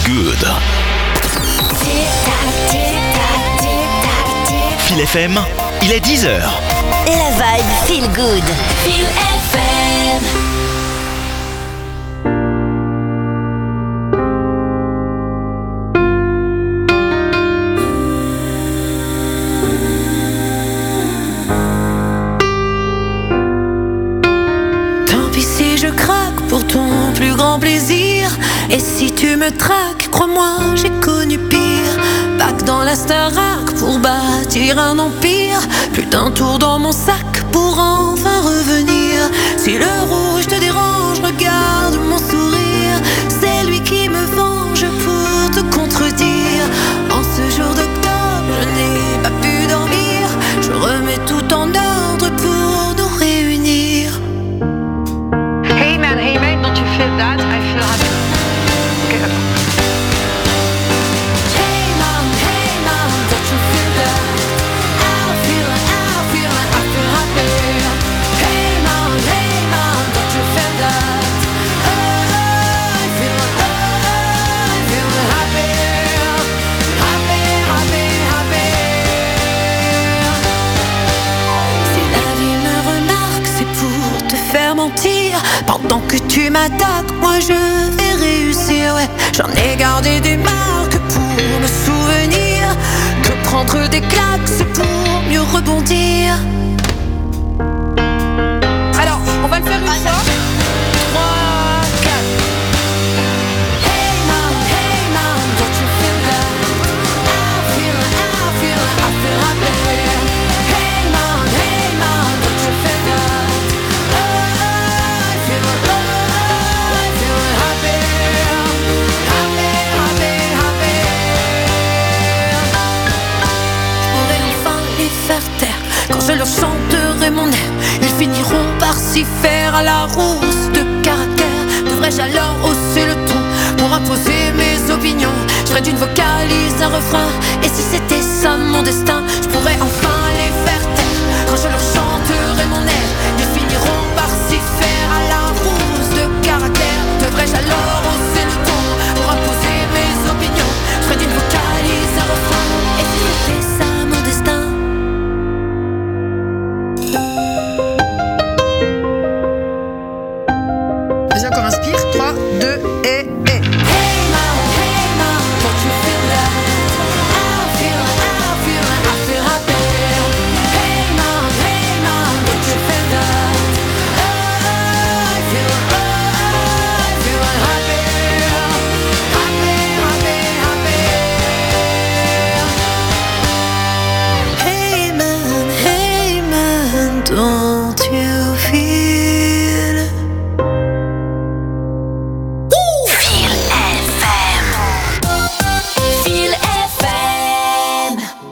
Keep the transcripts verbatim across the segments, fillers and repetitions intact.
Good. Feel F M, il est dix heures. Et la vibe Feel Good. Feel F M. Tant pis si je craque pour ton plus grand plaisir. Et si tu me traques, crois-moi, j'ai connu pire. Bac dans la Starac pour bâtir un empire. Plus d'un tour dans mon sac pour enfin revenir. Si le rouge te dérange, regarde mon sourire. C'est lui qui me venge pour te contredire. En ce jour d'octobre, je n'ai pas pu dormir. Je remets tout en ordre pour nous réunir. Hey man, hey mate, don't you feel that? I feel happy. Okay, attends. Hey mom, hey mom, don't you feel that? I feel it, I feel it, I feel happy. Hey mom, hey mom, don't you feel that? Oh, I feel it, oh, I feel it happy. Happy, happy, happy. Si la vie me remarque, c'est pour te faire mentir. Pendant que tu m'attaques, moi je vais réussir, ouais. J'en ai gardé des marques pour me souvenir que prendre des claques, c'est pour mieux rebondir. Alors, on va le faire une fois. trois, quatre. Hey mom, hey mom, don't you feel that? I feel it, I feel it, I feel happy. Hey mom, hey mom, don't you feel that? Oh, I feel it, oh, I feel it happy. Happy, happy, happy. Je pourrais enfin les faire taire quand je leur chanterai mon air. Ils finiront par s'y faire à la rousse de caractère. Devrais-je alors hausser le ton pour imposer mes opinions? Je ferais d'une vocalise un refrain. Et si c'était ça mon destin, je pourrais enfin les faire taire quand je leur chanterai mon air. Ils finiront par s'y faire à la rousse de caractère. Devrais-je alors hausser le ton pour imposer mes opinions? Je ferais d'une vocalise un refrain. Et si c'était ça mon destin? Vas-y, encore inspire. trois, deux et et. Hey mom, hey mom, don't you feel that? I feel it, I feel it, I feel happy. Hey mom, hey mom, don't you feel that? Oh, I feel it, oh, I feel it happy. Happy, happy, happy. Hey man, hey man, don't you feel it? Feel F M. Feel F M.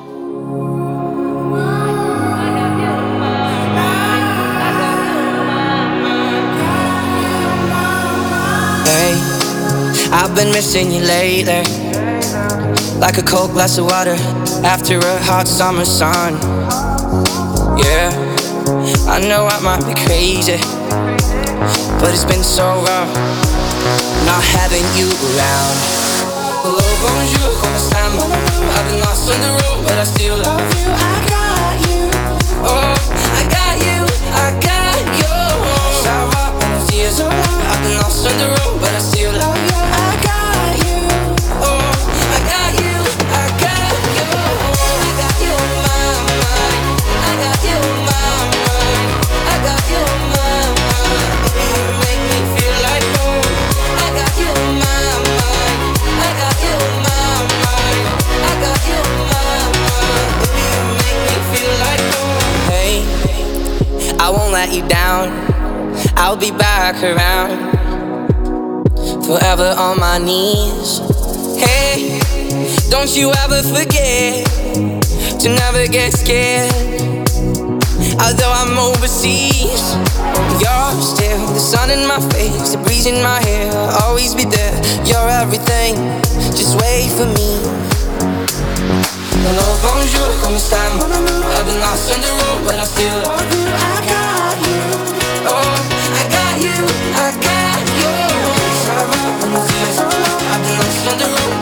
Hey, I've been missing you lately, like a cold glass of water after a hot summer sun. Yeah, I know I might be crazy, but it's been so rough not having you around. Hello, bonjour, comment ça, mon amour? I've been lost on the road, but I still love you. I got you. Oh, I got you. I got you. Ça va, when the years are long. I've been lost on the road, but I still love you. I got you. Oh, I got you. I got you. I got you on my mind. I got you on my mind. I got you on my mind. You make me feel like home. I got you on my mind. I got you on my mind. I got you on my mind. You make me feel like home. Hey, I won't let you down. I'll be back around, forever on my knees. Hey, don't you ever forget to never get scared. Although I'm overseas, you're still the sun in my face, the breeze in my hair. I'll always be there. You're everything. Just wait for me. Hello, bonjour, comment ça, mon amour? I've been lost on the road, but I still love you. I got you. Oh, I got you. I got you. I've been lost on the road.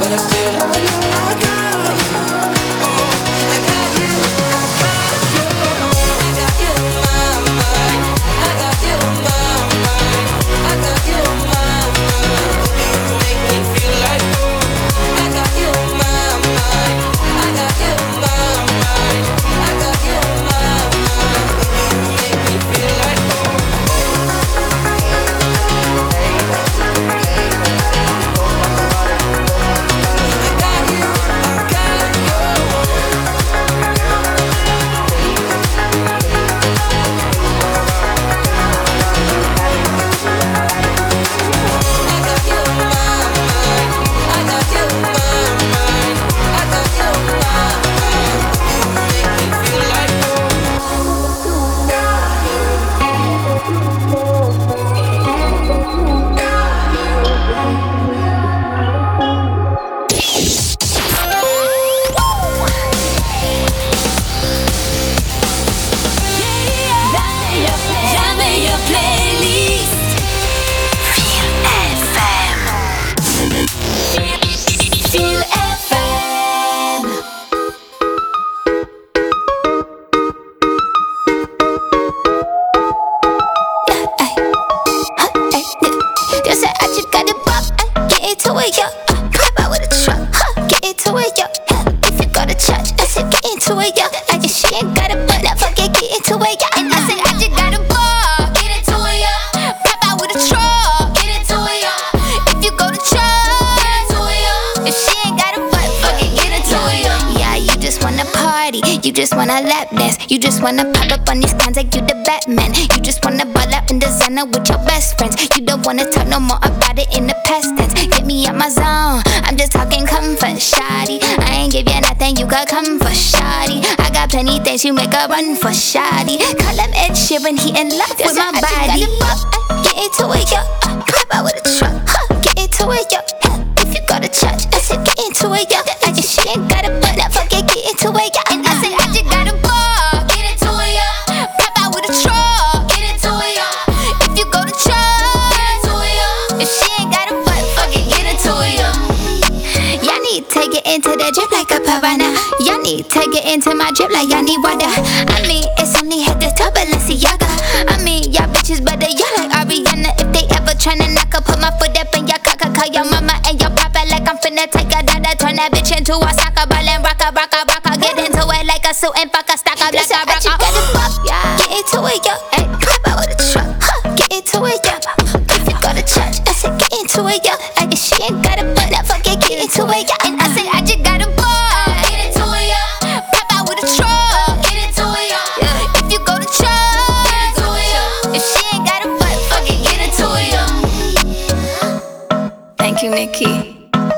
into it, yeah. Like she ain't got a butt, I fuck it, get into it, yeah. And I said I just got a ball, get into it, yeah. Pop out with a truck, get into it, yeah. If you go to church, get into it, yeah. If she ain't got a butt, fuck it, get into it, yeah. Yeah, you just wanna party, you just wanna lap dance, you just wanna pop up on these cans like you the Batman. You just wanna ball out in designer with your best friends. You don't wanna talk no more about it in the past tense. Get me out my zone, I'm just talking comfort, shoddy. I ain't give you nothing, you could come for shoddy. I got plenty things, you make a run for shoddy. Call him Ed Sheeran, he in love with my body. Get into it, yeah. Pop out with a truck, huh. Get into it, yeah. If you go to church, I said get into it, yeah. Like if she ain't got a butt, I fuck it, get into it, yeah. And I said I just got a ball, get into it, yeah. Pop out with a truck, get into it, yeah. If you go to church, get into it, yeah. If she ain't got a butt, fuck it, get into it, yeah. Y'all need to get into the drip like a piranha. Y'all need to get into my drip like y'all need water. I mean, it's only head to toe, Balenciaga. I mean, y'all bitches better, y'all like Ariana. If they ever tryna knock up, put my foot up in your cock. Call your mama and your papa like I'm finna take a dada. Turn that bitch into a soccer ball and rock a, rock a, rock a. Get into it like a suit and fuck a stock up like a rock a. Yeah. Get into it, yo. Ay, pop out with a truck. Huh. Get into it, yo. If you go to church, I said get into it, yo. Ay, if she ain't got a butt, I fuck it, get into it, yo. And I said I just got a ball. Get into it, yo. Pop out with a truck. Get into it, yo. If you go to church, get into it, yo. If she ain't got a butt, fuck it, get into it, yo. Thank you, Nikki.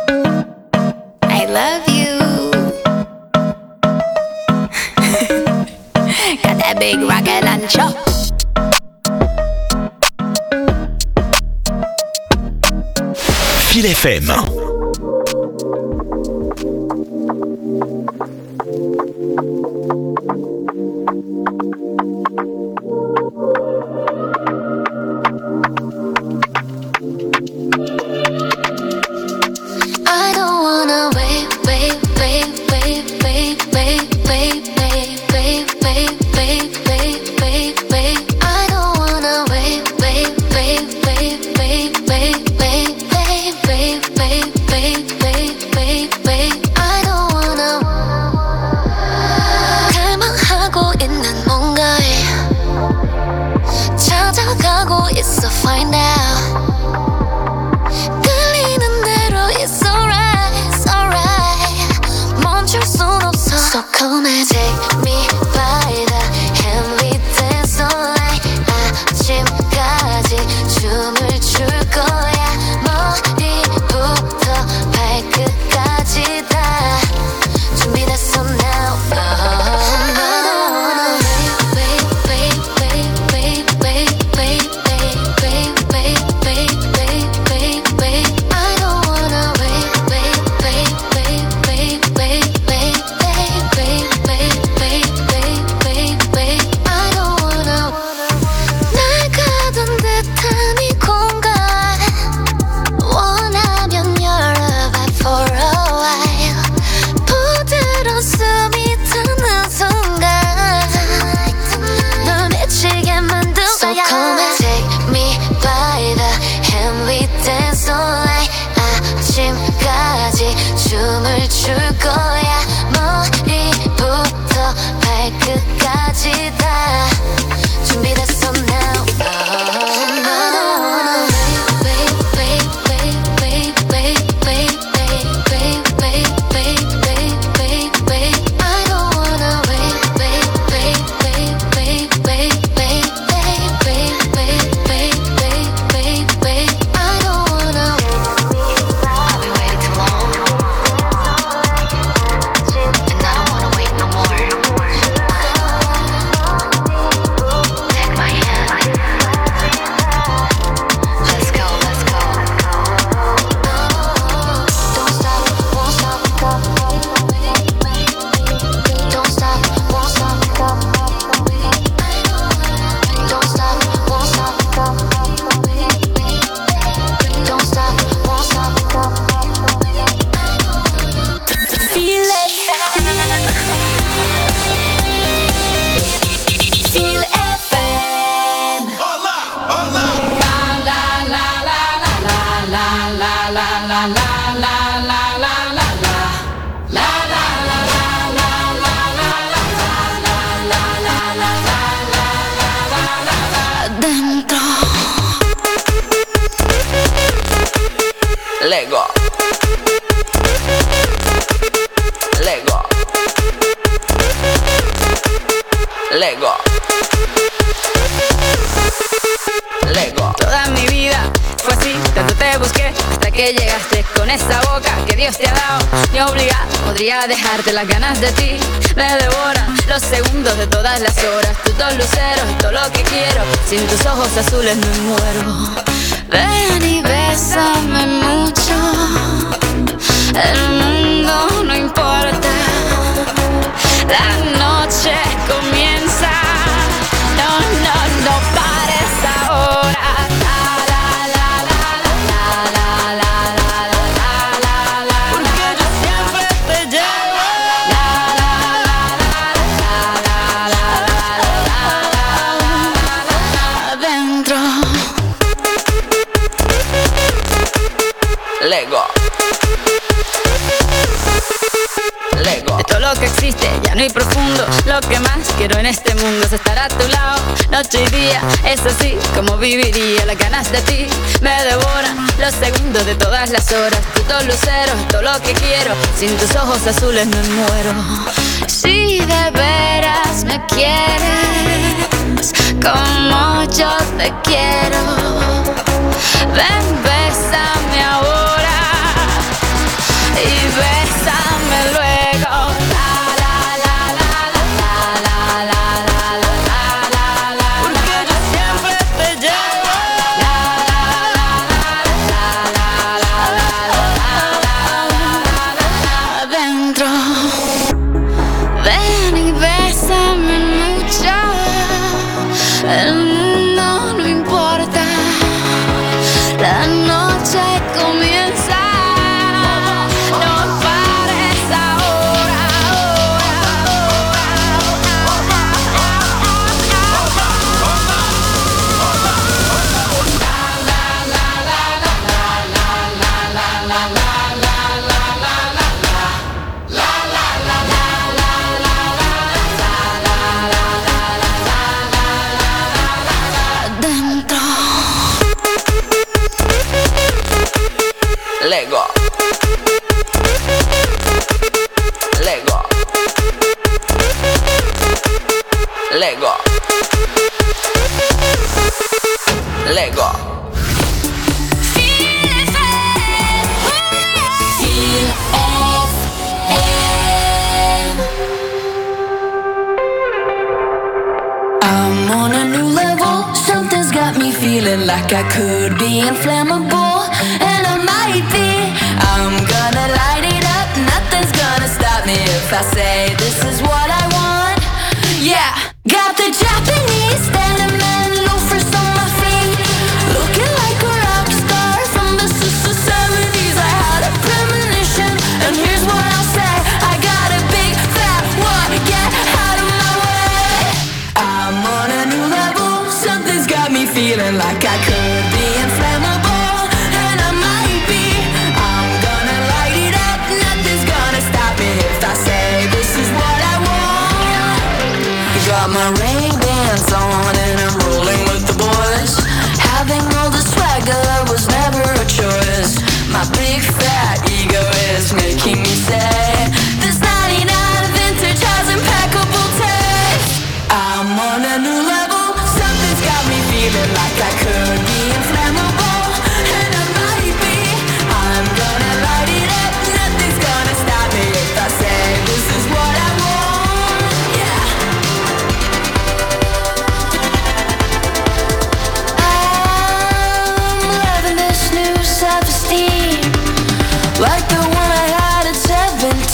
I love you. Got that big rocket launcher. Feel F M. I don't wanna wait, wait, wait, wait, wait, wait, wait, wait, wait, wait, wait, wait, wait, wait. I don't wanna wait, wait, wait, wait, wait, wait, wait, wait, wait, wait, wait, wait, wait, wait. I don't wanna. 갈망하고 있는 뭔가에 찾아가고 있어 find out. So come and take me by the hand, we dance all night. 아침까지 춤을 출 거야. 머리부터 발끝까지 다 준비됐어 now. I don't wanna wait, wait, wait, wait, wait, wait, wait, wait, wait, wait, wait, wait, wait. I don't wanna wait, wait, wait, wait, wait, wait, wait. Wait, wait, wait, wait, wait. Lego. Lego. Toda mi vida fue así, tanto te busqué hasta que llegaste con esa boca que Dios te ha dado. Yo obligado podría dejarte, las ganas de ti me devoran los segundos de todas las horas. Tus dos luceros y todo lo que quiero, sin tus ojos azules me muero. Ven y bésame mucho, el mundo no importa, la noche comienza, no, no, no pares ahora. Lego. Lego. De todo lo que existe ya no hay profundo. Lo que más quiero en este mundo es estar a tu lado, noche y día. Es así como viviría. Las ganas de ti me devoran los segundos de todas las horas. Tus dos luceros, todo lo que quiero, sin tus ojos azules me muero. Si de veras me quieres como yo te quiero, ven, bésame ahora y bésame luego. La la la la la la la la la la la, porque yo siempre te llevo. La la la la la la la la la, adentro. Ven y bésame mucho, el mundo no importa, la noche comienza. Lego. Lego. Lego. Lego. I'm on a new level. Something's got me feeling like I could be inflammable, and I might be. I'm gonna light it up. Nothing's gonna stop me if I say this is what I want. Yeah, got the Japanese denim loafers on my feet, looking like a rock star from the seventies. I had a premonition, and here's what I'll say: I got a big fat one. Get out of my way. I'm on a new level. Something's got me feeling like I could be inflammable, and I might be. I'm gonna light it up. Nothing's gonna stop me if I say this is what I want. Got my Ray-Bans on and I'm rolling with the boys. Having all the swagger was never a choice. My big fat ego is making me say this ninety-nine vintage has impeccable taste. I'm on a new level. Something's got me feeling like I could be inflammable, and I might be. I'm gonna light it up. Nothing's gonna stop me if I say this is what I want. Yeah. I'm loving this new self-esteem, like the one I had at seventeen.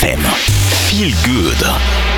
M. Feel Good.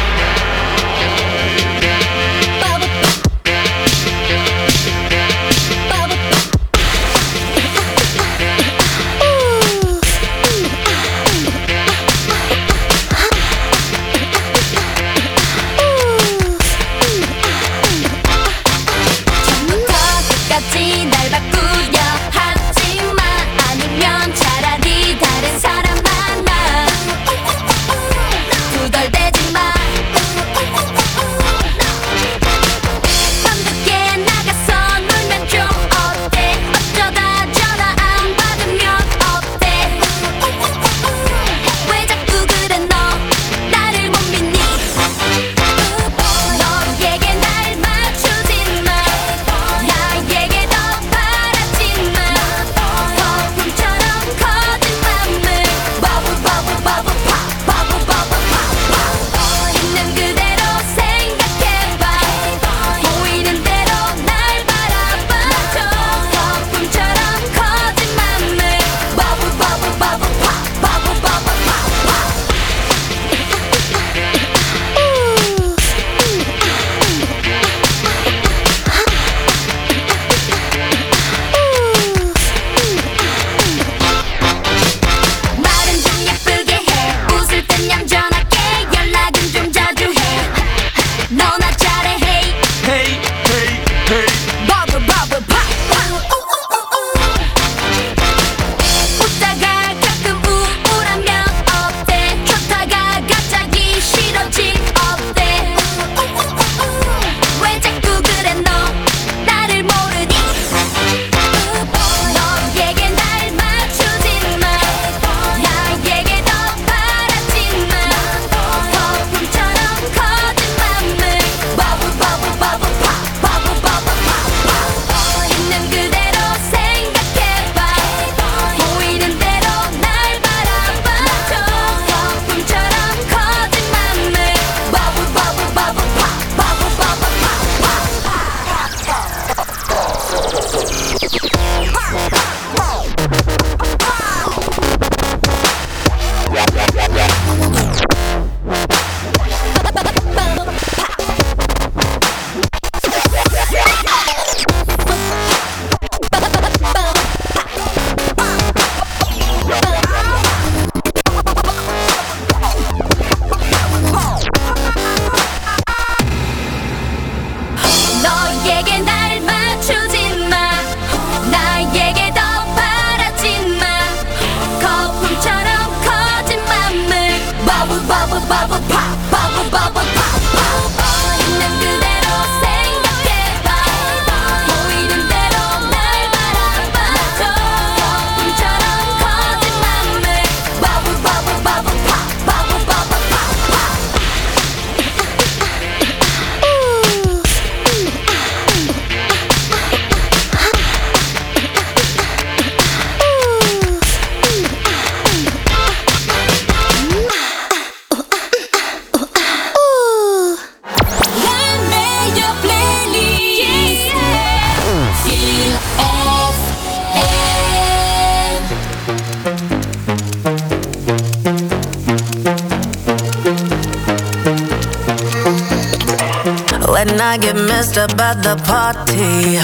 When I get messed up at the party,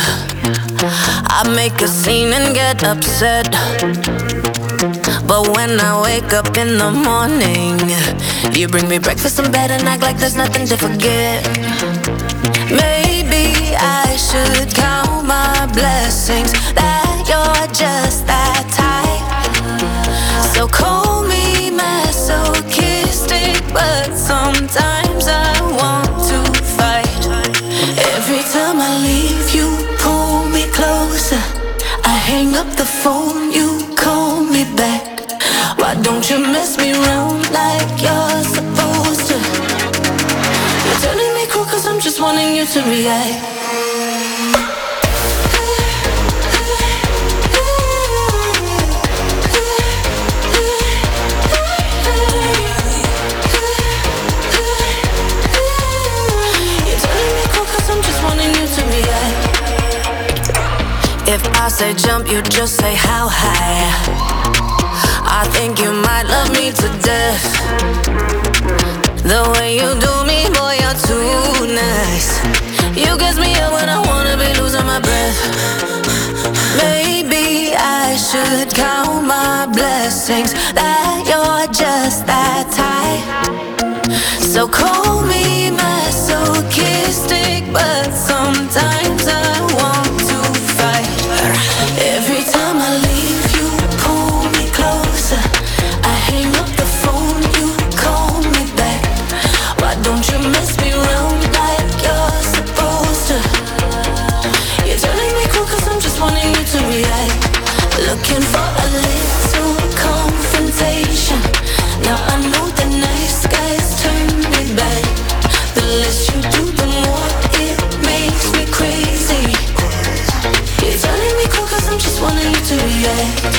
I make a scene and get upset. But when I wake up in the morning, you bring me breakfast in bed and act like there's nothing to forget. Maybe I should count my blessings that you're just that type. So call me masochistic, but sometimes I want to fight. Every time I leave, you pull me closer. I hang up the phone, you call me back. Why don't you mess me around like you're supposed to? You're turning me cool cause I'm just wanting you to react. If I say jump, you just say how high. I think you might love me to death. The way you do me, boy, you're too nice. You gets me up when I wanna be losing my breath. Maybe I should count my blessings that you're just that type. So call me masochistic, but sometimes I want to fight. Every time I leave you, pull me closer. I hang up the phone, you call me back. Why don't you mess me around like you're supposed to? You're telling me cool cause I'm just wanting you to react. Looking for a little confrontation. Now I know the nice guys turn me back. The less you do, the more it makes me crazy. You're telling me cool cause I'm just wanting you to react.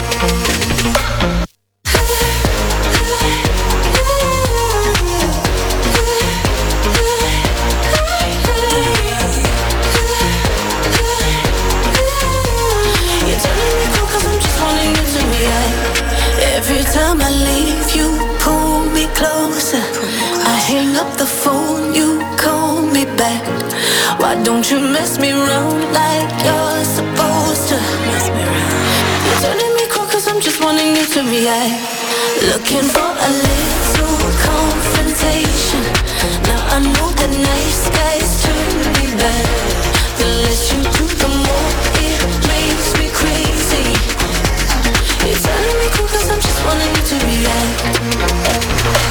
Every time I leave you, pull me closer. I hang up the phone, you call me back. Why don't you mess me around like you're supposed to? You're turning me cool cause I'm just wanting you to react. Looking for a little confrontation. Now I know the nice guys turn me back. The less you do, the more it makes me crazy. You're telling me cool cause I'm just wanting you to react.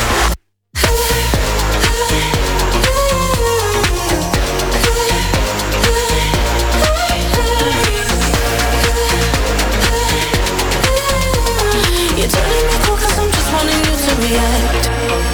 You're telling me cool cause I'm just wanting you to react.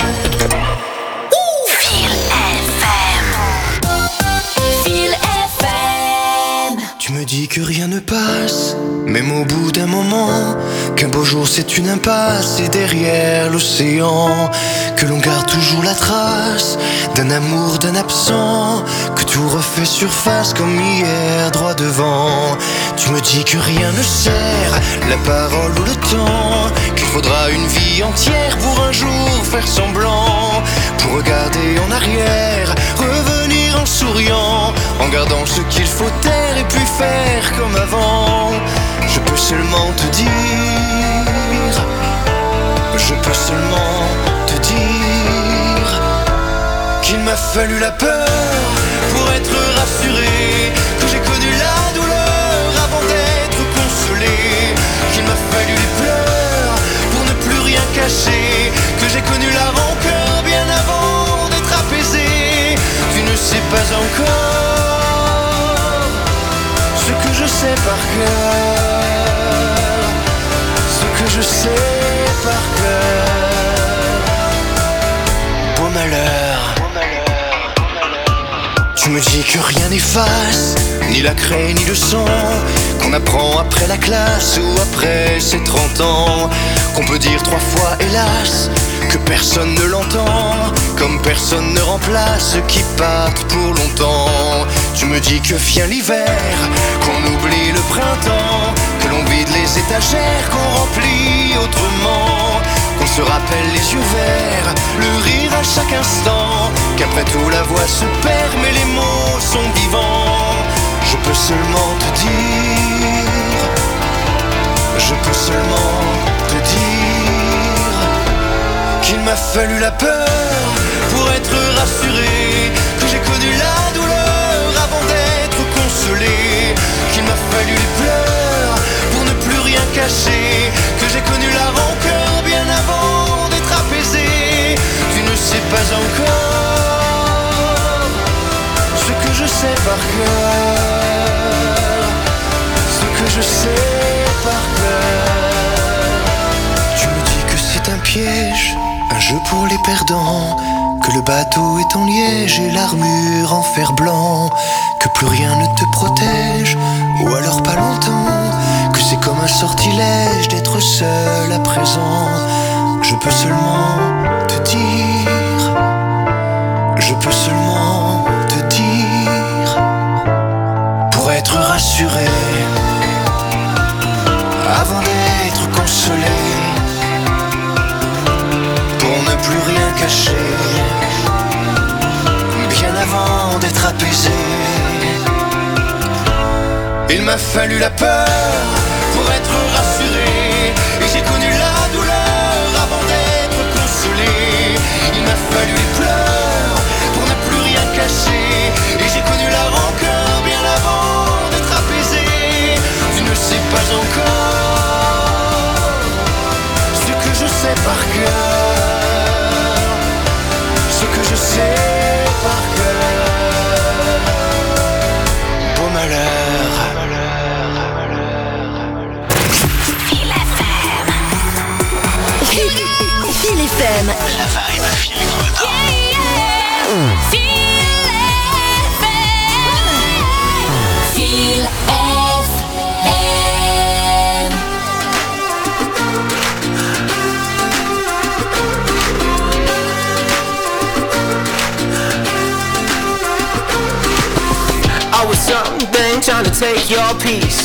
Feel F M. Feel F M. Tu me dis que rien ne passe, même au bout d'un moment, qu'un beau jour c'est une impasse et derrière l'océan, que l'on garde toujours la trace d'un amour, d'un absent, que tout refait surface comme hier droit devant. Tu me dis que rien ne sert, la parole ou le temps, qu'il faudra une vie entière pour un jour faire semblant, pour regarder en arrière, revenir en souriant, en gardant ce qu'il faut taire et puis faire comme avant. Je peux seulement te dire, je peux seulement te dire qu'il m'a fallu la peur pour être rassuré, que j'ai connu la douleur avant d'être consolé, qu'il m'a fallu les pleurs pour ne plus rien cacher, que j'ai connu la rancœur bien avant d'être apaisé. Tu ne sais pas encore ce que je sais par cœur, ce que je sais par cœur. Beau malheur. Tu me dis que rien n'efface, ni la craie ni le sang, qu'on apprend après la classe ou après ses trente ans, qu'on peut dire trois fois hélas, que personne ne l'entend, comme personne ne remplace ceux qui partent pour longtemps. Tu me dis que vient l'hiver, qu'on oublie le printemps, que l'on vide les étagères, qu'on remplit autrement, qu'on se rappelle les yeux verts, le rire à chaque instant, qu'après tout la voix se perd mais les mots sont vivants. Je peux seulement te dire, je peux seulement te dire qu'il m'a fallu la peur pour être rassuré, que j'ai connu la douleur avant d'être consolé, qu'il m'a fallu les pleurs pour ne plus rien cacher, que j'ai connu la rancœur bien avant d'être apaisé. Tu ne sais pas encore ce que je sais par cœur, ce que je sais par cœur. Tu me dis que c'est un piège, un jeu pour les perdants, que le bateau est en liège et l'armure en fer blanc, que plus rien ne te protège, ou alors pas longtemps, que c'est comme un sortilège d'être seul à présent. Je peux seulement te dire, je peux seulement te dire, pour être rassuré, avant d'être consolé, caché, bien avant d'être apaisé. Il m'a fallu la peur pour être rassuré, et j'ai connu la douleur avant d'être consolé. Il m'a fallu les pleurs pour ne plus rien cacher, et j'ai connu la rancœur bien avant d'être apaisé. Tu ne sais pas encore ce que je sais par cœur, ce que je sais par cœur. Beau malheur. Feel F M. La vibe Feel Good. Feel F M. I was something trying to take your peace.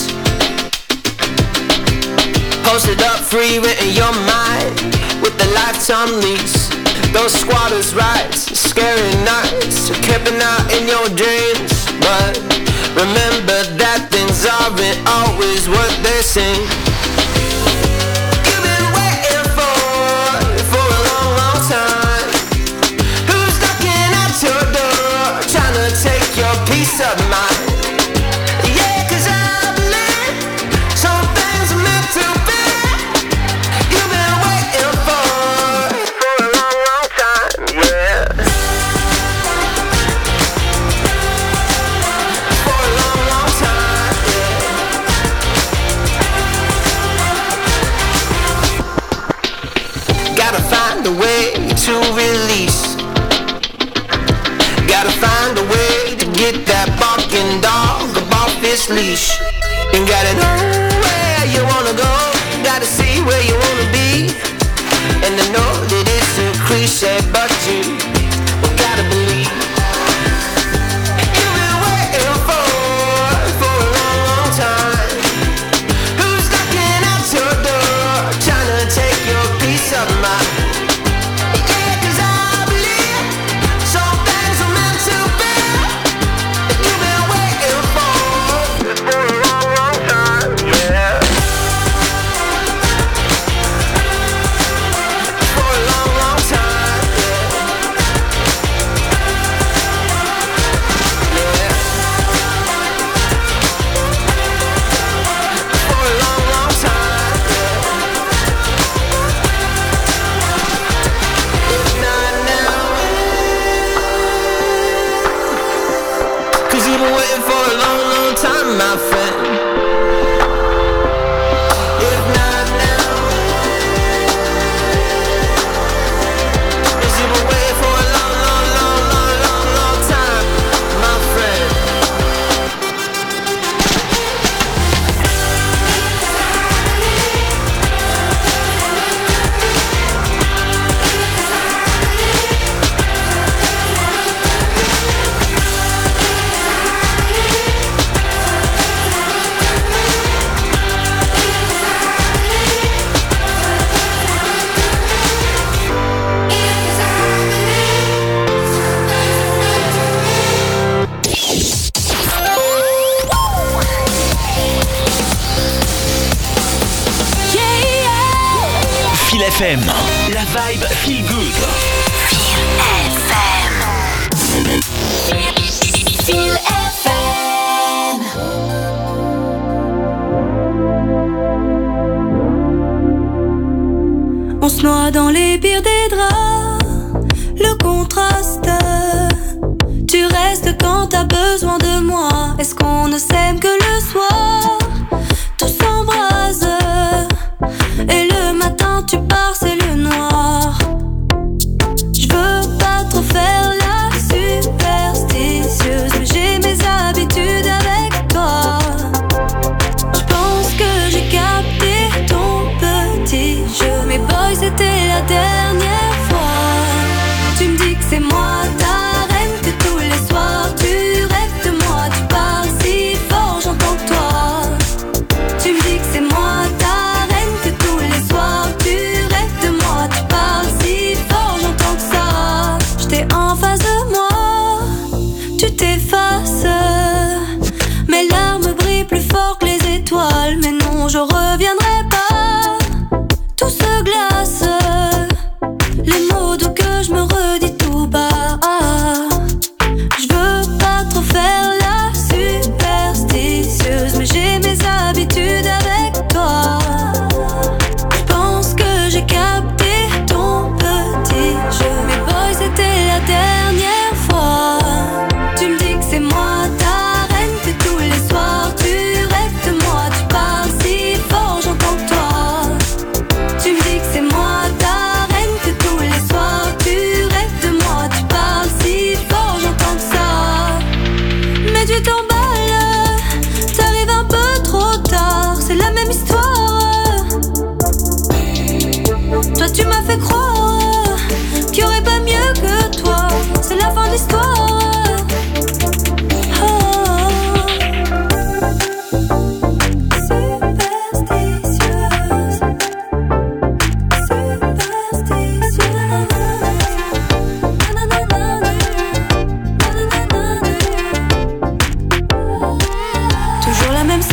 Posted up free, written your mind with the lifetime lease. Those squatters' rights, scary nights, camping out in your dreams. But remember that things aren't always what they seem. You've been waiting for, for a long, long time. Who's knocking at your door, trying to take your peace of mind? Yeah, 'cause I believe some things are meant to be. You've been waiting for, for a long, long time, yeah. For a long, long time, yeah. Gotta find a way to release. Gotta find a way to get that barking dog off his leash. And gotta know where you wanna go, gotta see where you wanna be. And I know that it's a cliche, but you gotta believe. You've been waiting for, for a long, long time. Who's knocking at your door, trying to take your peace of mind? Yeah, 'cause I believe some things are meant to be. And you've been waiting for, for a long, long time, yeah. For a long, long time, yeah. Yeah. For a long, long time, yeah. If not now, 'cause you've been waiting for a long, long time, my friend. If not now, 'cause you've been waiting for a long, long, long, long, long, long time, my friend. Feel F M. La vibe Feel Good. Feel F M. On se noie dans les pires des draps, le contraste. Tu restes quand t'as besoin de moi. Est-ce qu'on ne s'aime que le soir? Tout s'embrase. Et le matin tu pars, c'est le noir. Je veux pas trop faire la superstitieuse, mais j'ai mes habitudes avec toi. Je pense que j'ai capté ton petit jeu. Mais boy, c'était la dernière fois. Tu me dis que c'est moi ta reine, que tous les soirs tu rêves de moi. Tu parles si fort, j'en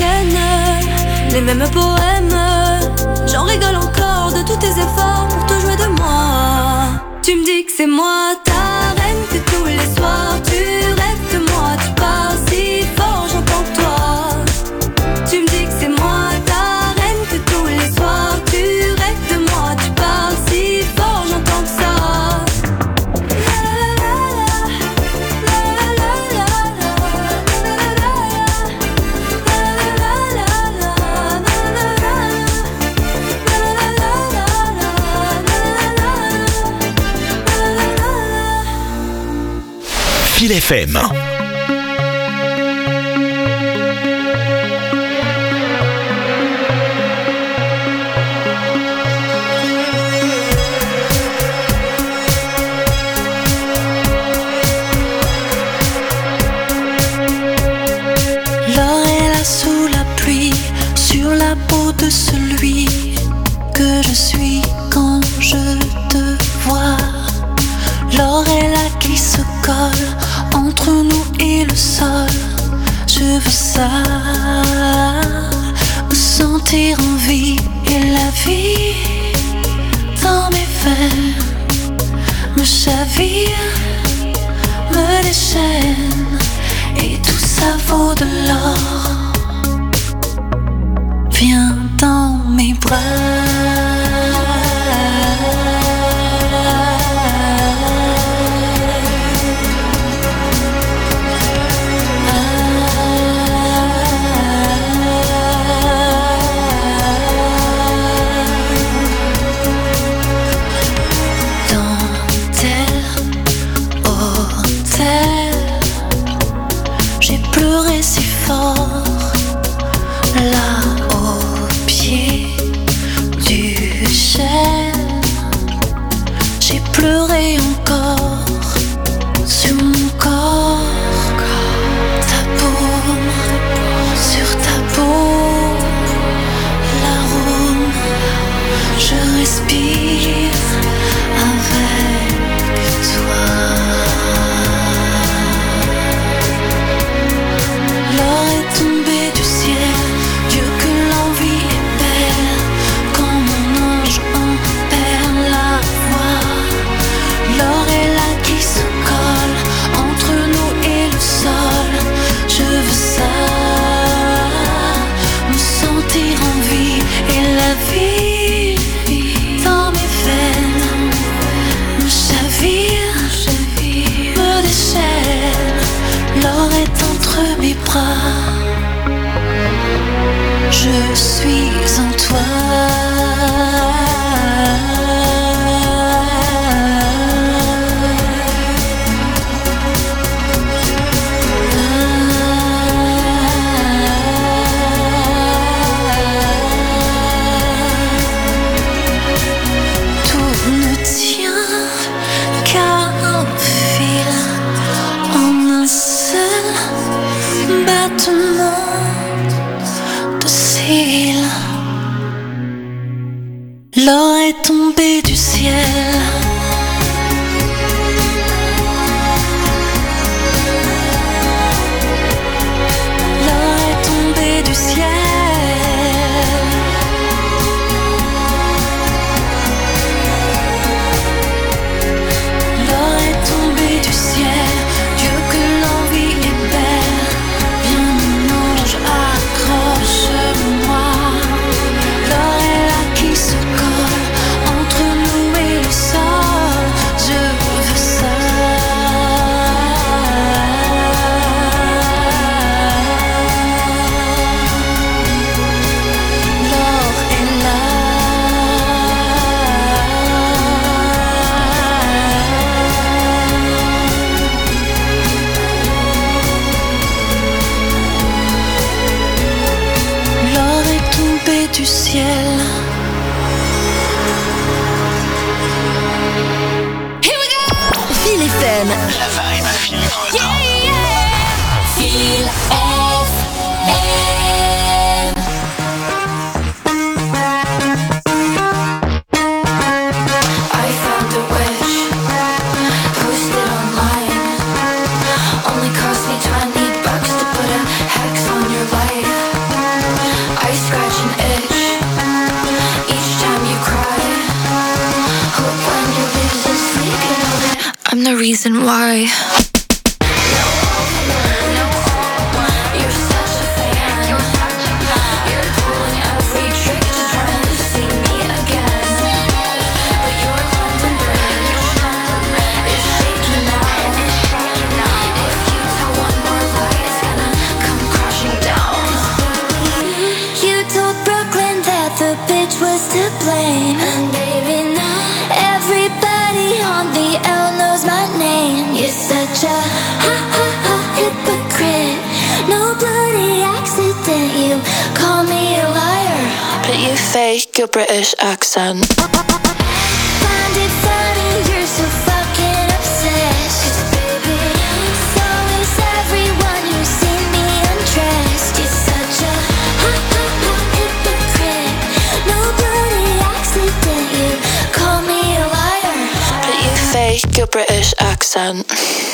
tienne, les mêmes poèmes. J'en rigole encore de tous tes efforts pour te jouer de moi. Tu me dis que c'est moi ta reine, que tous les soirs tu rêves de moi. Tu parles si fort, j'entends que toi. Tu me dis que c'est moi ta reine, que tous les soirs tu rêves de moi. Tu parles si fort, j'entends que ça. Fil F M. L'or est là sous la pluie, sur la peau de celui que je suis quand je te vois. L'or est là qui se colle entre nous et le sol. Je veux ça, me sentir en vie et la vie dans mes veines me chavire, me déchaîne et tout ça vaut de l'or. Viens dans mes bras. Si fort, là au pied du chêne, j'ai pleuré encore sur mon corps, ta paume sur ta peau, l'arôme, je respire avec toi. L'or est tombé du ciel, Dieu que l'envie est belle, quand mon ange en perd la voix. L'or est là qui se colle entre nous et le sol. Je veux ça, me sentir en vie et la vie dans mes veines me chavire, me déchaîne. L'or est entre mes bras, je suis en toi. Tout ne tient qu'à un fil, en un seul battement de cils. L'or est tombé du ciel. L'or est tombé du ciel. L'or est tombé du ciel. Dieu que l'envie est belle. Viens mon ange, accroche-moi. L'or est là qui se colle entre nous et le sol. Je veux ça. L'or est là. L'or est tombé du ciel. Fil F M. La vibe Feel Good. Fil F M. I found a wish, posted online. Only cost me twenty bucks to put a hex on your life. reason why. Fake your British accent. Find it funny, you're so fucking obsessed. 'Cause baby, so is everyone who's seen me undressed. You're such a ha ha ha hypocrite. No bloody accident, you call me a liar. But you fake your British accent.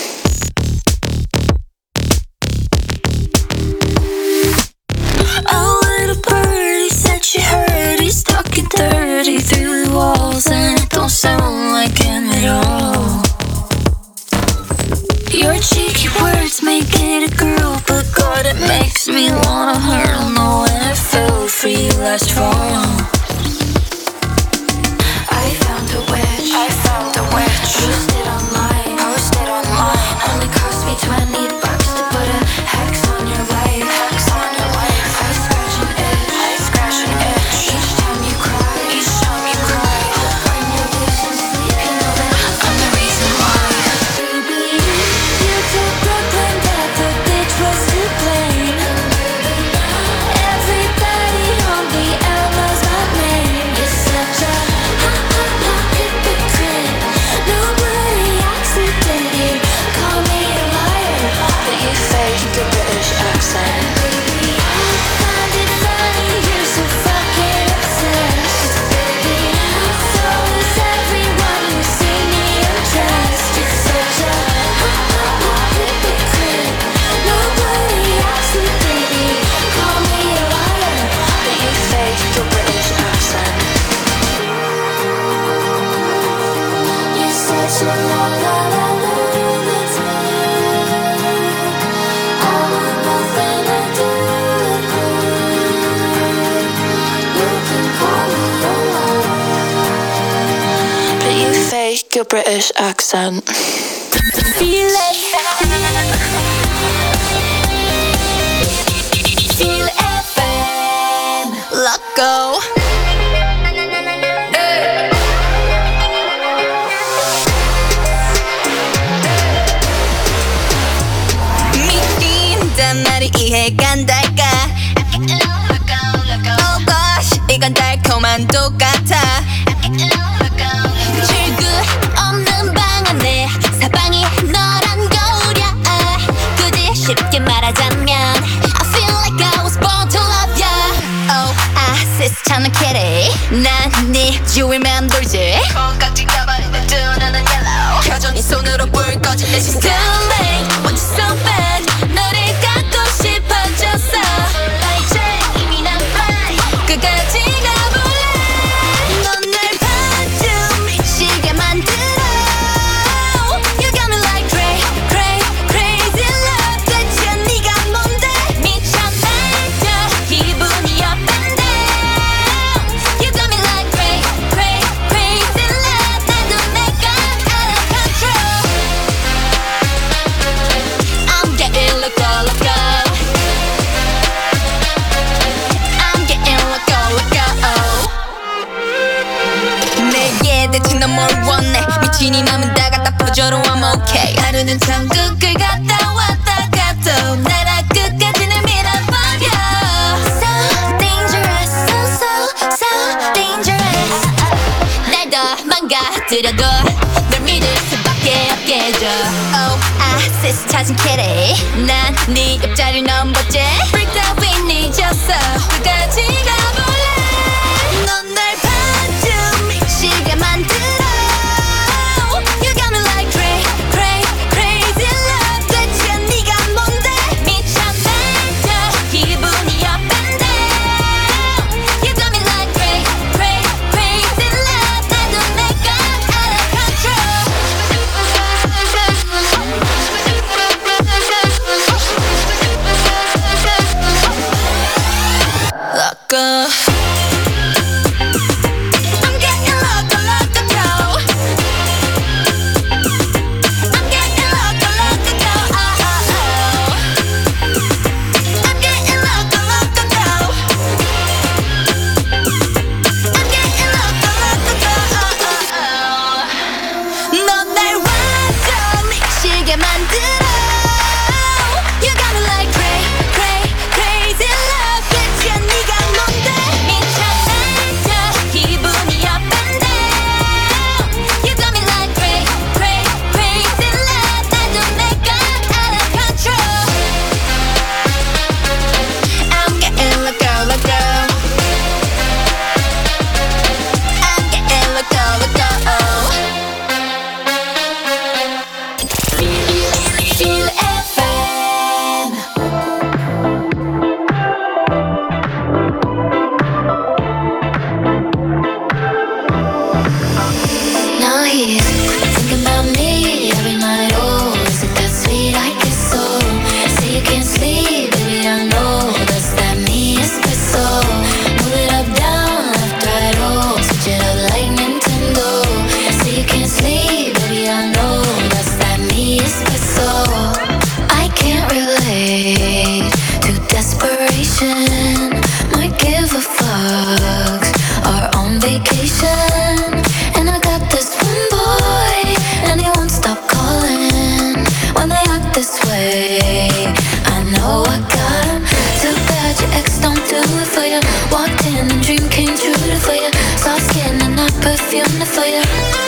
She heard he's talking dirty through the walls, and it don't sound like him at all. Your cheeky words make it a girl, but God, it makes me wanna hurl. No, when I fell for you last fall, I found a witch, I found a witch. Posted online, posted online. Only cost me twenty bucks to put a hex on your life, hex on your life. I scratch an itch, I scratch an itch. Each time you cry, each time you cry. When you're loose and sleep, you know that I'm the reason why. Baby, you told Brooklyn that the bitch was to blame. Everybody on the L knows my name. You're such a ha ha ha hypocrite. No bloody accident, you call me a liar. But you fake your British accent. Baby, I find it funny, you're so fucking obsessed. Baby, so is everyone who's seen me undressed. You're such a ha ha ha hypocrite. No bloody accident, you call me a liar. But you fake your British accent. You're such a la la la lunatic. I want nothing to do with you. You can call me a liar. But you fake your British accent. Feel it. Feel F M. Let go. 믿긴단 말이 이해가 안 될까? Oh gosh, 이건 달콤한 똑같아. 출구 없는 방 안에 사방이 너란 거울이야. 굳이 쉽게 말하자면 I feel like I was born to love ya. Oh, I 시스찮은 kitty. 난 네 주위만 돌지. 콩깍지 가버린 두 눈은 yellow. 여전히 손으로 불 꺼진 내 시스템. Too late, want you so bad. 너를 갖고 싶어졌어. 이제 이미 난 fly. 끝까지 가볼래. 넌 날 반쯤 미치게 만들어. You got me like cray, cray, crazy love. 대체 네가 뭔데? 미쳐 날려 기분이 up and down. You got me like cray, cray, crazy love. 나도 내가 out of control. I'm getting loco, loco. I'm getting loco, loco. 내게 대체 넌 뭘 원해? 미친 이 맘은 다 갖다 퍼줘도 I'm okay. 하루는 천국을 갔다 왔다 가도 나라 끝까지는 밀어버려. So dangerous, so so so dangerous. 날 더 망가뜨려도 널 믿을 수밖에 없게 해줘. Oh, I sis 찾은 kitty. 난 네 옆자리 넘버째. Freaked out we 잊었어. 끝까지 가볼래. 넌 날 반쯤 미치게 만들어. You got me like cray, cray, crazy love. 대체 네가 뭔데? 미쳐 날려 기분이 up and down. You got me like cray, cray, crazy love. 나도 내가 out of control. loca. I'm getting loca, loca, girl. I'm getting loca, loca, girl. Oh, oh, oh. I'm getting loca, loca, girl. I'm getting loca, loca, girl. Oh, oh, oh. 넌 날 완전 미치게 만들어. You got me like cray, cray, crazy love. bitch, 야 네가 뭔데? 미쳐 날려 기분이 up and down. You got me like cray, cray, crazy love. 나도 내가 out of control. I'm getting loco, loco. I'm getting loco, loco. Feel F M. Now he's thinking about me every night. Oh, is it that sweet? I guess so. Say you can't sleep, baby, I know that's that me espresso. Move it up, down, left, right, oh, switch it up like Nintendo. Say you can't sleep, baby, I know that's that me espresso. I can't relate to desperation. Might give a fuck. Are on vacation, and I got this one boy, and he won't stop calling when they act this way. I know I got him. Too bad your ex don't do it for you. Walked in and dream came true for you. Soft skin and not perfume for you.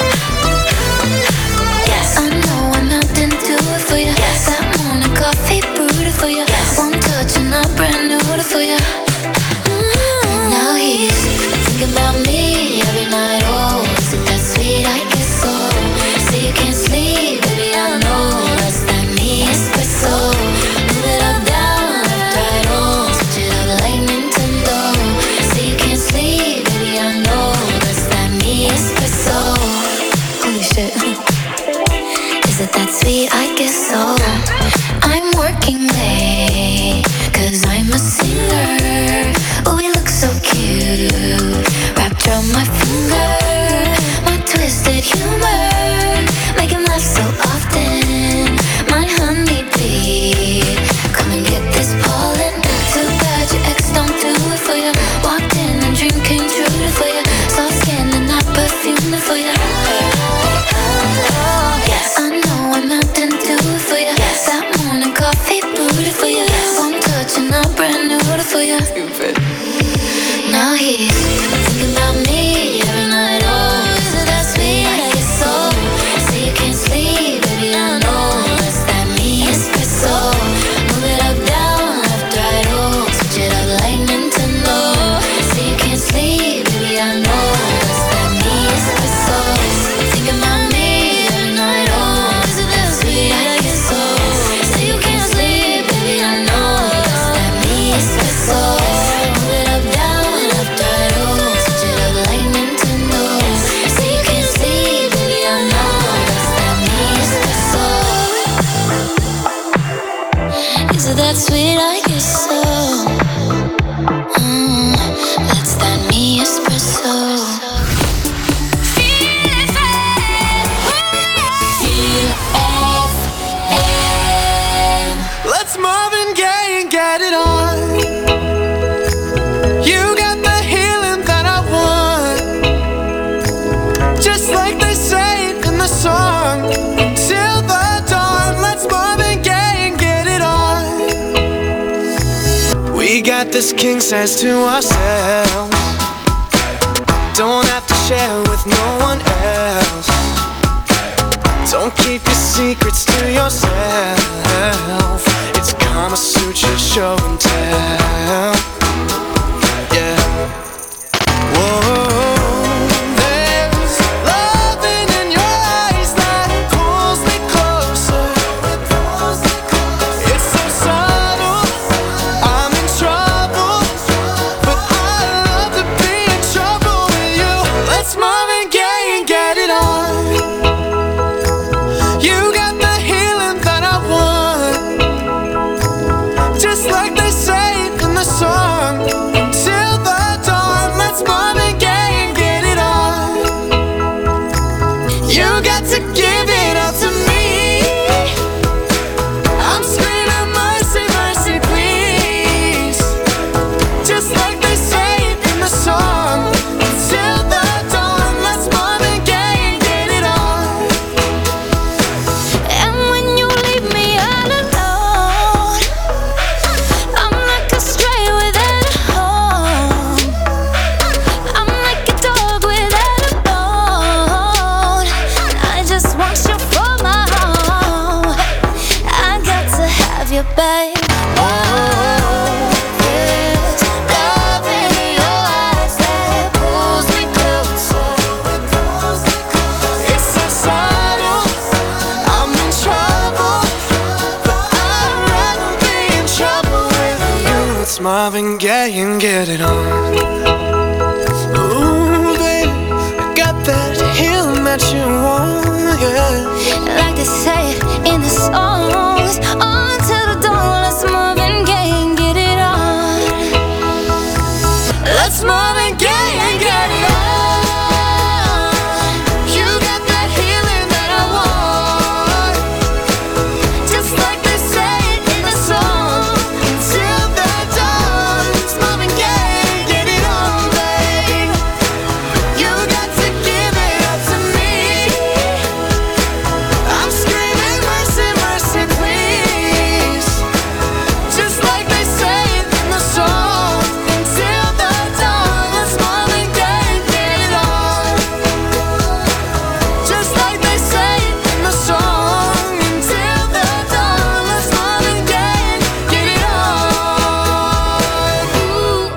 Yes, I know I'm out and do it for you. Yes, that morning coffee brewed it for you. Yes, one touch and I'm brand new for you. Mm. Now he's thinking about me every night. Oh, is it that sweet? I guess so. Say you can't sleep, baby, I know that's that me espresso. Move it up, down, left, right, oh, switch it up like Nintendo. Say you can't sleep, baby, I know that's that me espresso. Holy shit. Is it that sweet? I guess so. I'm working late, cause I'm a singer. Oh, we look so cute, wrapped around my finger. My twisted humor, make him laugh so often. My honeybee, come and get this pollen. Too bad your ex don't do it for you. Walked in and dream came true for you. Soft skin and not perfume for you. Yes, I know I'm out and do it for you. Yes, that morning coffee brewed for you. One touch and I'm brand new for you. Now he's thinking about me every night. Oh, is it that sweet? I guess so. Say you can't sleep, baby, I know that's that me espresso. Move it up, down, left, right, oh, switch it up like Nintendo. Say you can't sleep, baby, I know that's that me espresso. Thinking about me every night. Oh, is it that sweet? I guess so. Say you can't sleep, baby, I know that's that me espresso. Move it up, down, left, right, oh, switch it up like Nintendo. Say you can't sleep, baby, I know that's that me espresso. Is it that sweet? I guess so. Mm, that's that me espresso. Feel F M. Let's Marvin Gaye and get it on. You got the healing that I want, just like they say it in the song. Till the dawn, let's Marvin Gaye and get it on. We got this king size to ourselves. Don't have to share with no one else. Don't keep your secrets to yourself. It's Kama Sutra show and tell. Yeah. Whoa. There's loving in your eyes that pulls me closer. It's so subtle, I'm in trouble, but I love to be in trouble with you. Let's Marvin Gaye and get it on. You got the healing that I want, just like they say in the song. gay and get it on. Ooh, baby, I got that healing that you want, yeah. Like they say in the songs, until the dawn, let's Marvin Gaye and get it on. Let's Marvin Gaye and get it on. You got that healing that I want, just like they say in the song. Until the dawn, let's Marvin Gaye, get it on, babe. You got to give it up to me. I'm screaming mercy, mercy, please. Just like they say in the song. Until the dawn, let's Marvin Gaye, get it on. Just like they say in the song. Until the dawn, let's Marvin Gaye, get it on. Ooh.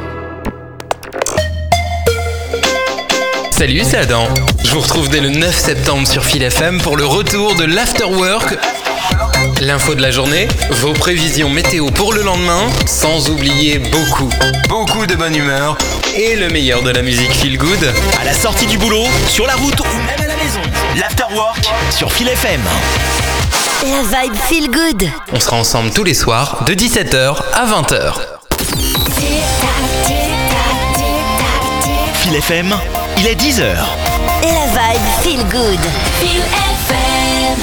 Salut, c'est Adam. Je vous retrouve dès le neuf septembre sur Feel F M pour le retour de l'Afterwork. L'info de la journée, vos prévisions météo pour le lendemain, sans oublier beaucoup, beaucoup de bonne humeur et le meilleur de la musique feel good. À la sortie du boulot, sur la route ou même à la maison. L'Afterwork sur Feel F M. La vibe feel good. On sera ensemble tous les soirs de dix-sept heures à vingt heures. Feel F M, il est dix heures. Et la vibe feel good. Feel F M.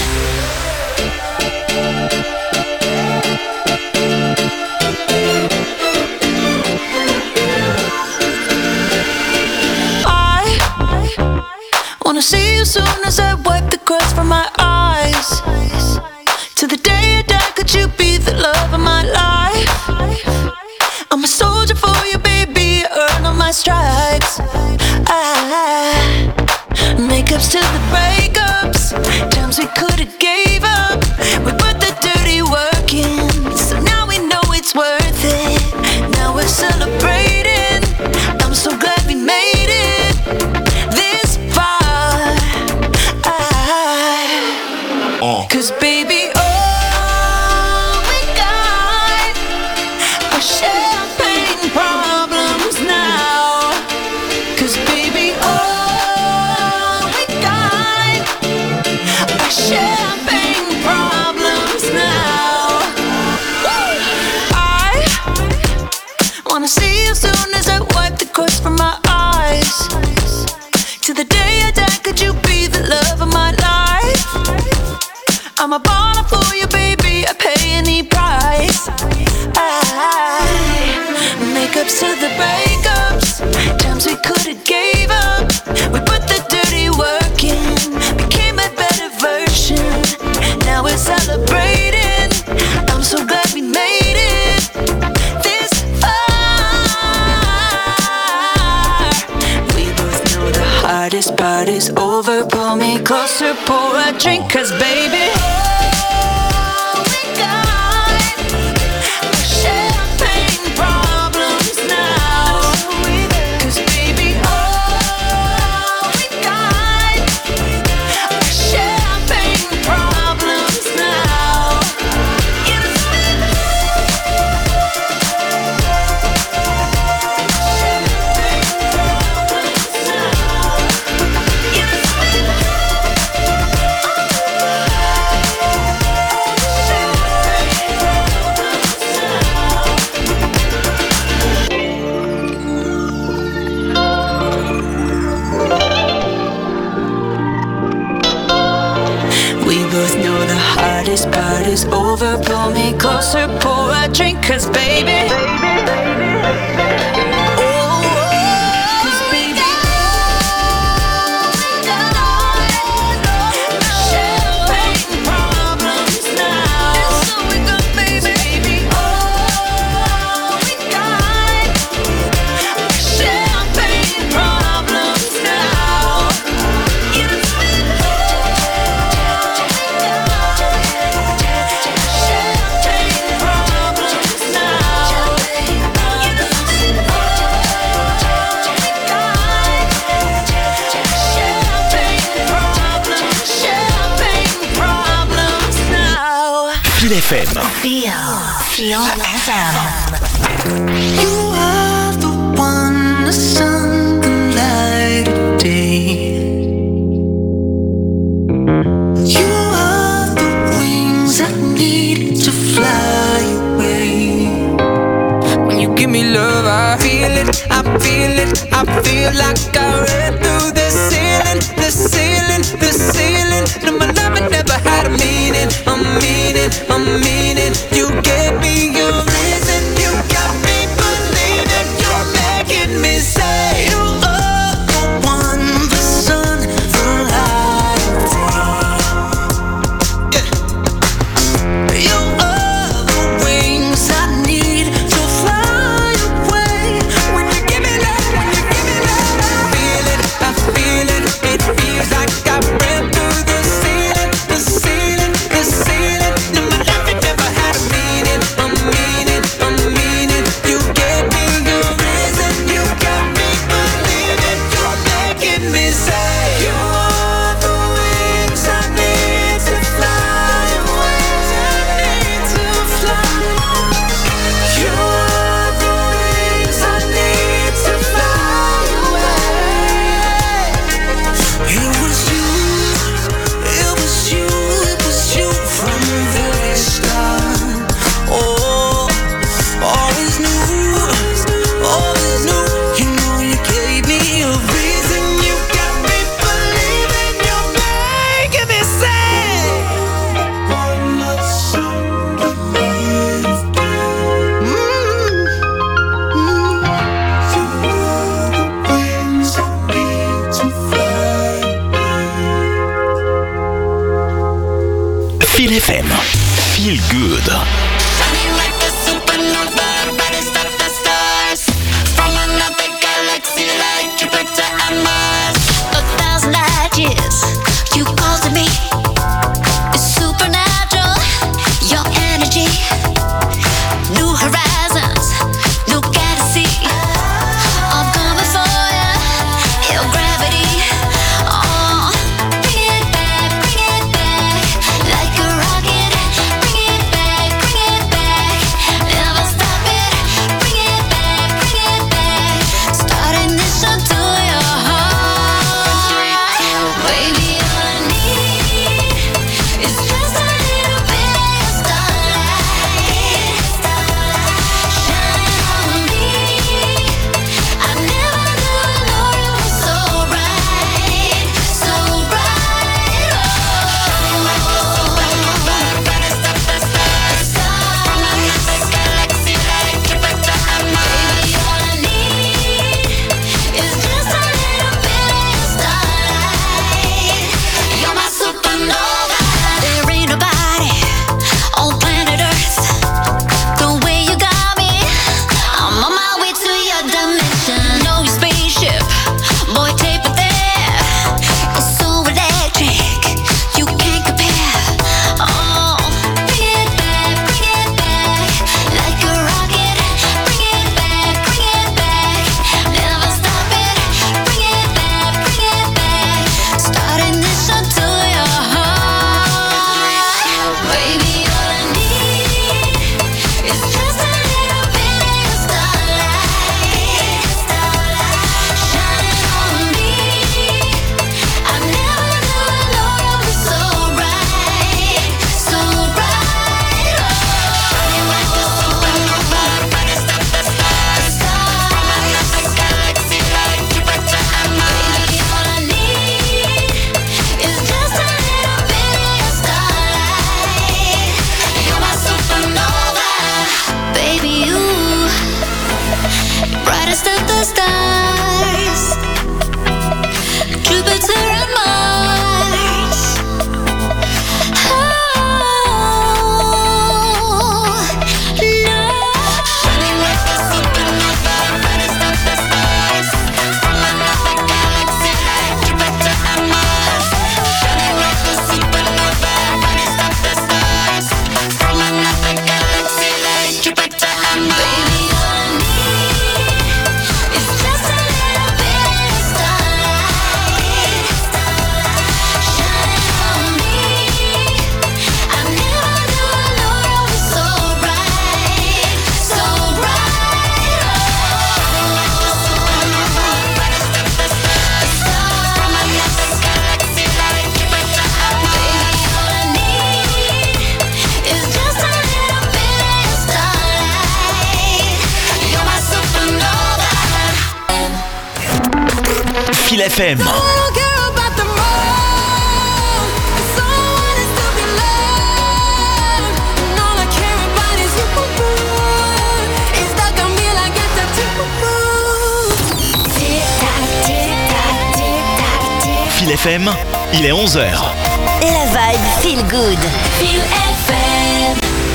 I wanna see you soon as I wipe the crust from my eyes. To the day I die, could you be the love of my life? I'm a soldier for you, baby, I earn all my stripes. I, makeups to the breakups, times we could've gave up. We put the dirty work in, so now we know it's worth it. Now we're celebrating, I'm so glad we made it this far. I, Oh. Cause baby, all we got are champagne problems now. Cause baby, all we got are champagne problems now. I wanna see you soon as I wipe the crust from my eyes. To the day I die, could you be the love of my life? I'm a baller for you, baby, I pay any price. I, makeups to the breakups, times we could've gave up. We put the dirty work in, became a better version. Now we're celebrating, I'm so glad we made it this far. We both know the hardest part is over. Pull me closer, pour a drink, cause baby, all we got are champagne problems now. Cause baby, all we got are champagne problems now. We both know the hardest part is over. Pull me closer, pour a drink, cause baby, oh, cause baby, all we got are champagne problems now. So we got baby, all we got are champagne problems now. Feel F M. Feel. Feel F M. You are feels like I ran through the ceiling, the ceiling, the ceiling. No, my love it never had a meaning, a meaning, a meaning. You gave me a reason, you got me believing. You're making me say you are the one, the sun, the light. Yeah. You are the wings I need to fly away. When you give me that, when you give me that, I feel it, I feel it. It feels like I ran through the ceiling, the ceiling, the ceiling. No, my life it never Feel F M. Feel F M, il est onze heures. Et la vibe Feel Good. Feel F M.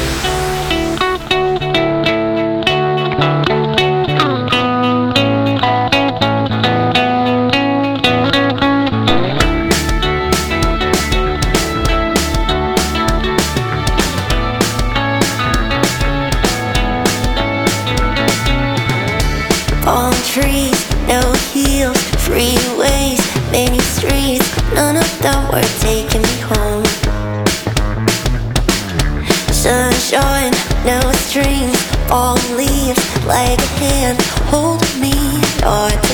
Palm trees, no heels, freeways, many streets, none of them were taking me home. Sunshine, no strings, falling leaves, like a hand holding me hard to